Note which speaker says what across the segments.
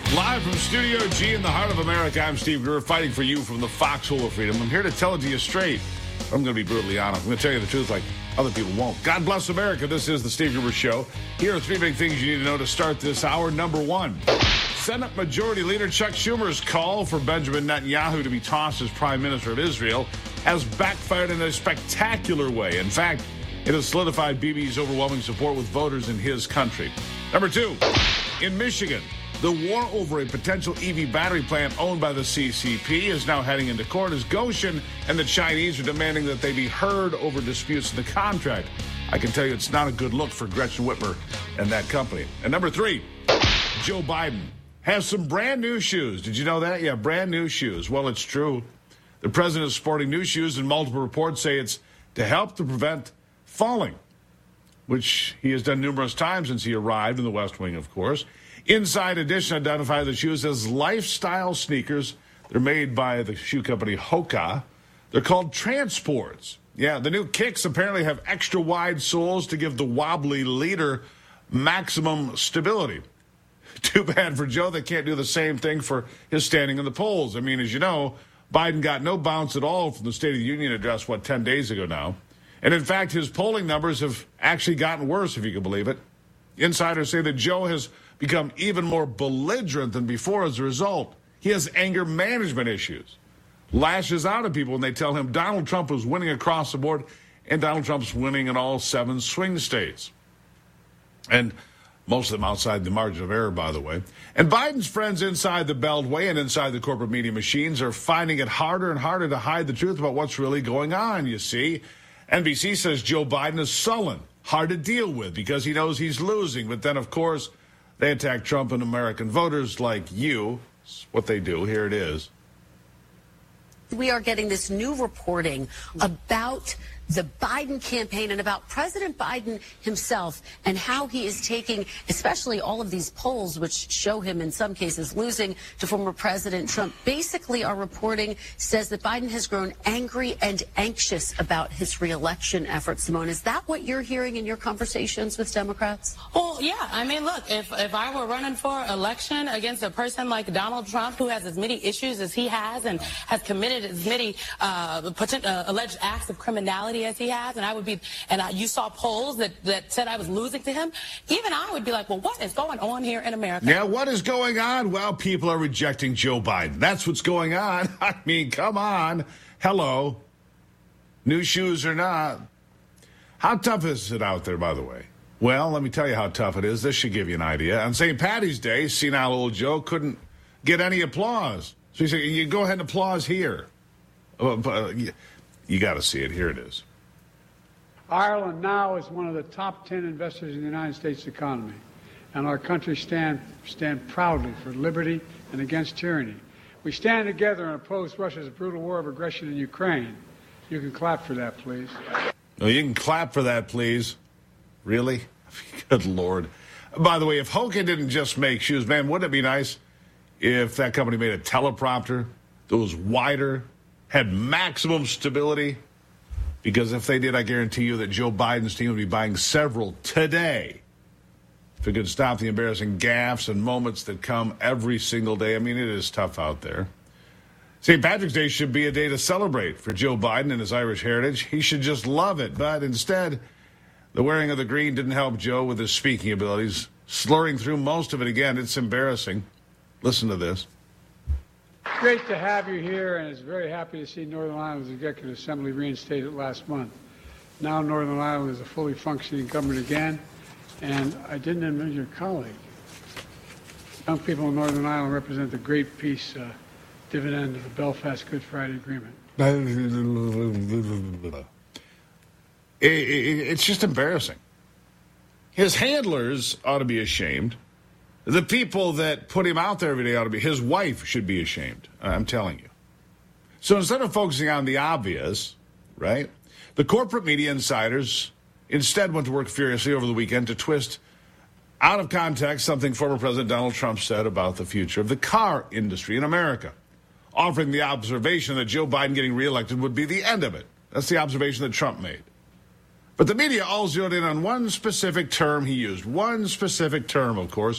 Speaker 1: Live from Studio G in the heart of America, I'm Steve Greer, fighting for you from the foxhole of freedom. I'm here to tell it to you straight. I'm going to be brutally honest. I'm going to tell you the truth like other people won't. God bless America. This is the Steve Gruber Show. Here are three big things you need to know to start this hour. Number one, Senate Majority Leader Chuck Schumer's call for Benjamin Netanyahu to be tossed as Prime Minister of Israel has backfired in a spectacular way. In fact, it has solidified Bibi's overwhelming support with voters in his country. Number two, in Michigan, the war over a potential EV battery plant owned by the CCP is now heading into court as Goshen and the Chinese are demanding that they be heard over disputes in the contract. I can tell you it's not a good look for Gretchen Whitmer and that company. And number three, Joe Biden has some brand new shoes. Did you know that? Yeah, brand new shoes. Well, it's true. The president is sporting new shoes, and multiple reports say it's to help to prevent falling, which he has done numerous times since he arrived in the West Wing, of course. Inside Edition identified the shoes as lifestyle sneakers. They're made by the shoe company Hoka. They're called Transports. Yeah, the new kicks apparently have extra wide soles to give the wobbly leader maximum stability. Too bad for Joe they can't do the same thing for his standing in the polls. I mean, as you know, Biden got no bounce at all from the State of the Union address, 10 days ago now? And in fact, his polling numbers have actually gotten worse, if you can believe it. Insiders say that Joe has become even more belligerent than before as a result. He has anger management issues, lashes out at people when they tell him Donald Trump is winning across the board, and Donald Trump's winning in all 7 swing states. And most of them outside the margin of error, by the way. And Biden's friends inside the Beltway and inside the corporate media machines are finding it harder and harder to hide the truth about what's really going on, you see. NBC says Joe Biden is sullen, hard to deal with because he knows he's losing. But then, of course, they attack Trump and American voters like you. It's what they do. Here it is.
Speaker 2: We are getting this new reporting about the Biden campaign and about President Biden himself and how he is taking, especially all of these polls, which show him in some cases losing to former President Trump. Basically, our reporting says that Biden has grown angry and anxious about his reelection efforts. Simone, is that what you're hearing in your conversations with Democrats?
Speaker 3: Well, yeah. I mean, look, if I were running for election against a person like Donald Trump, who has as many issues as he has and has committed as many alleged acts of criminality as he has, and I would be, and you saw polls that said I was losing to him, even I would be like, well, what is going on here in America?
Speaker 1: Yeah, what is going on? Well, people are rejecting Joe Biden. That's what's going on. I mean, come on. Hello. New shoes or not. How tough is it out there, by the way? Well, let me tell you how tough it is. This should give you an idea. On St. Patty's Day, senile old Joe couldn't get any applause. So he said, you go ahead and applause here. You got to see it. Here it is.
Speaker 4: Ireland now is one of the top 10 investors in the United States economy, and our country stand proudly for liberty and against tyranny. We stand together and oppose Russia's brutal war of aggression in Ukraine. You can clap for that, please.
Speaker 1: Oh, you can clap for that, please. Really? Good Lord. By the way, if Hoka didn't just make shoes, man, wouldn't it be nice if that company made a teleprompter that was wider, had maximum stability? Because if they did, I guarantee you that Joe Biden's team would be buying several today if it could stop the embarrassing gaffes and moments that come every single day. I mean, it is tough out there. St. Patrick's Day should be a day to celebrate for Joe Biden and his Irish heritage. He should just love it. But instead, the wearing of the green didn't help Joe with his speaking abilities. Slurring through most of it again, it's embarrassing. Listen to this.
Speaker 4: Great to have you here, and it's very happy to see Northern Ireland's Executive Assembly reinstated last month. Now Northern Ireland is a fully functioning government again, and I didn't mention your colleague. Young people in Northern Ireland represent the great peace dividend of the Belfast Good Friday Agreement.
Speaker 1: It's just embarrassing. His handlers ought to be ashamed. The people that put him out there every day ought to be. His wife should be ashamed. I'm telling you. So instead of focusing on the obvious, right, the corporate media insiders instead went to work furiously over the weekend to twist out of context something former President Donald Trump said about the future of the car industry in America, offering the observation that Joe Biden getting reelected would be the end of it. That's the observation that Trump made. But the media all zeroed in on one specific term he used. One specific term, of course.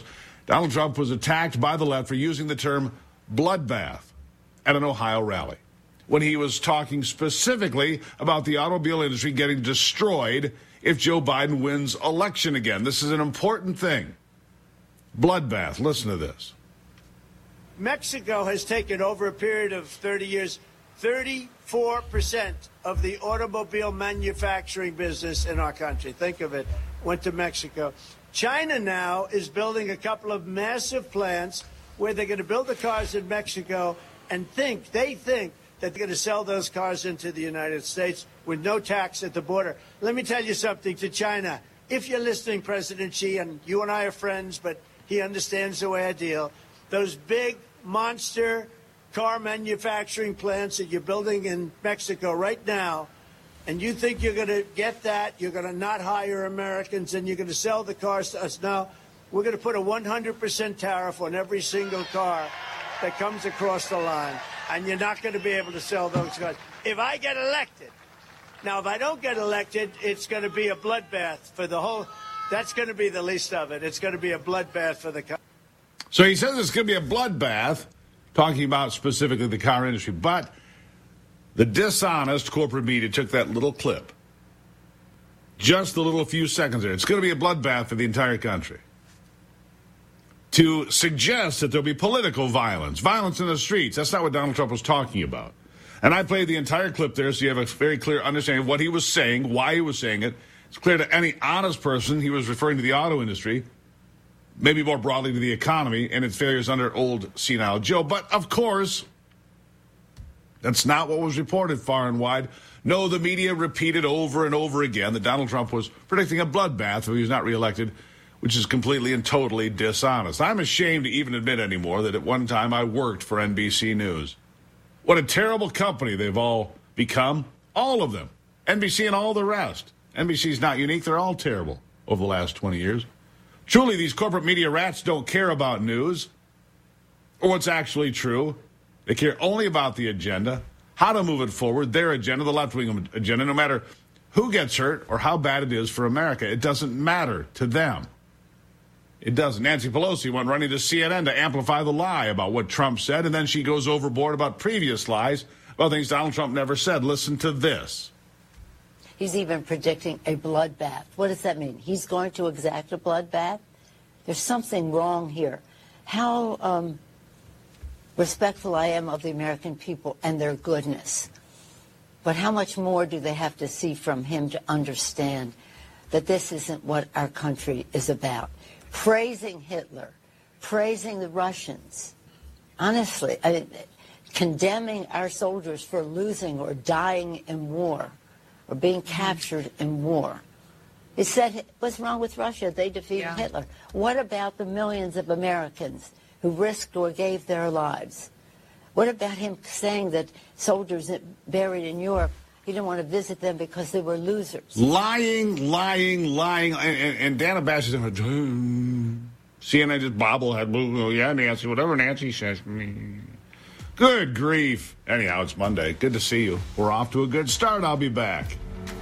Speaker 1: Donald Trump was attacked by the left for using the term bloodbath at an Ohio rally when he was talking specifically about the automobile industry getting destroyed if Joe Biden wins election again. This is an important thing. Bloodbath. Listen to this.
Speaker 5: Mexico has taken, over a period of 30 years, 34% of the automobile manufacturing business in our country. Think of it. Went to Mexico. China now is building a couple of massive plants where they're going to build the cars in Mexico and they think that they're going to sell those cars into the United States with no tax at the border. Let me tell you something to China. If you're listening, President Xi, and you and I are friends, but he understands the way I deal, those big monster car manufacturing plants that you're building in Mexico right now, and you think you're going to get that, you're going to not hire Americans, and you're going to sell the cars to us. Now, we're going to put a 100% tariff on every single car that comes across the line, and you're not going to be able to sell those cars. If I get elected, now, if I don't get elected, it's going to be a bloodbath for the whole, that's going to be the least of it. It's going to be a bloodbath for the car.
Speaker 1: So he says it's going to be a bloodbath, talking about specifically the car industry. But the dishonest corporate media took that little clip, just the little few seconds there. It's going to be a bloodbath for the entire country, to suggest that there'll be political violence in the streets. That's not what Donald Trump was talking about. And I played the entire clip there so you have a very clear understanding of what he was saying, why he was saying it. It's clear to any honest person he was referring to the auto industry, maybe more broadly to the economy and its failures under old senile Joe. But, of course, that's not what was reported far and wide. No, the media repeated over and over again that Donald Trump was predicting a bloodbath if he was not reelected, which is completely and totally dishonest. I'm ashamed to even admit anymore that at one time I worked for NBC News. What a terrible company they've all become, all of them, NBC and all the rest. NBC's not unique. They're all terrible over the last 20 years. Truly, these corporate media rats don't care about news or what's actually true. They care only about the agenda, how to move it forward, their agenda, the left-wing agenda, no matter who gets hurt or how bad it is for America. It doesn't matter to them. It doesn't. Nancy Pelosi went running to CNN to amplify the lie about what Trump said, and then she goes overboard about previous lies about things Donald Trump never said. Listen to this.
Speaker 6: He's even predicting a bloodbath. What does that mean? He's going to exact a bloodbath? There's something wrong here. How respectful I am of the American people and their goodness. But how much more do they have to see from him to understand that this isn't what our country is about? Praising Hitler, praising the Russians, honestly, condemning our soldiers for losing or dying in war or being captured in war. He said, what's wrong with Russia? They defeated Hitler. What about the millions of Americans who risked or gave their lives? What about him saying that soldiers buried in Europe, he didn't want to visit them because they were losers? Lying.
Speaker 1: And Dana Bash is CNN just bobblehead. Yeah, Nancy, whatever Nancy says. Good grief. Anyhow, it's Monday. Good to see you. We're off to a good start. I'll be back.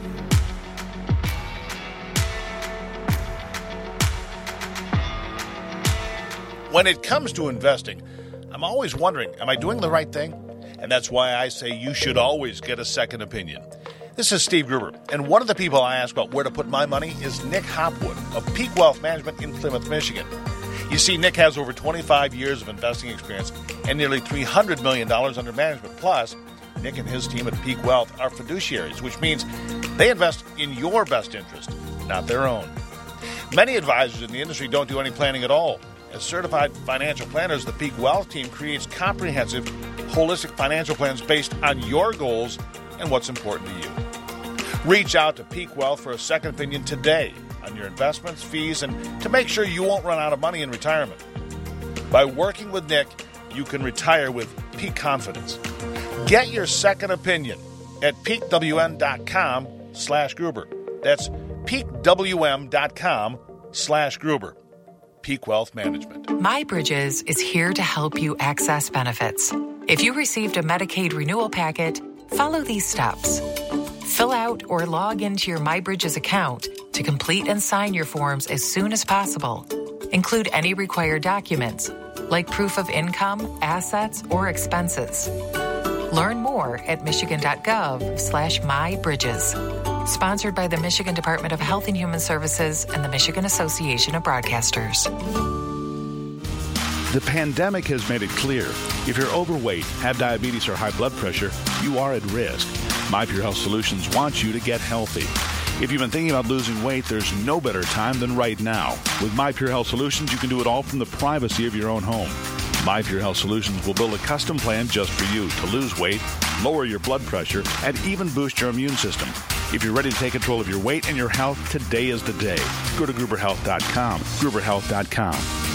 Speaker 7: When it comes to investing, I'm always wondering, am I doing the right thing? And that's why I say you should always get a second opinion. This is Steve Gruber, and one of the people I ask about where to put my money is Nick Hopwood of Peak Wealth Management in Plymouth, Michigan. You see, Nick has over 25 years of investing experience and nearly $300 million under management. Plus, Nick and his team at Peak Wealth are fiduciaries, which means they invest in your best interest, not their own. Many advisors in the industry don't do any planning at all. As certified financial planners, the Peak Wealth team creates comprehensive, holistic financial plans based on your goals and what's important to you. Reach out to Peak Wealth for a second opinion today on your investments, fees, and to make sure you won't run out of money in retirement. By working with Nick, you can retire with peak confidence. Get your second opinion at peakwn.com/Gruber. That's peakwm.com/Gruber. Peak Wealth Management.
Speaker 8: MyBridges is here to help you access benefits. If you received a Medicaid renewal packet, follow these steps. Fill out or log into your MyBridges account to complete and sign your forms as soon as possible. Include any required documents, like proof of income, assets, or expenses. Learn more at michigan.gov/mybridges. Sponsored by the Michigan Department of Health and Human Services and the Michigan Association of Broadcasters.
Speaker 9: The pandemic has made it clear. If you're overweight, have diabetes, or high blood pressure, you are at risk. My Pure Health Solutions wants you to get healthy. If you've been thinking about losing weight, there's no better time than right now. With My Pure Health Solutions, you can do it all from the privacy of your own home. My Pure Health Solutions will build a custom plan just for you to lose weight, lower your blood pressure, and even boost your immune system. If you're ready to take control of your weight and your health, today is the day. Go to GruberHealth.com. GruberHealth.com.